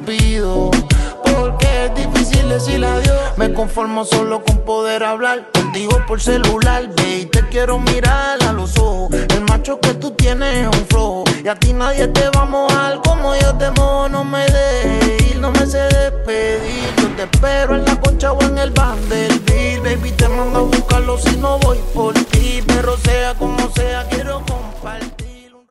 pido, porque es difícil decirle adiós. Me conformo solo con poder hablar contigo por celular, baby, te quiero mirar a los ojos. El macho que tú tienes es un flojo, y a ti nadie te va a mojar como yo te mojo. No me dejes ir, no me sé despedir. Yo te espero en la concha o en el Vanderbilt, baby, te mando a buscarlo si no voy por ti. Pero sea como sea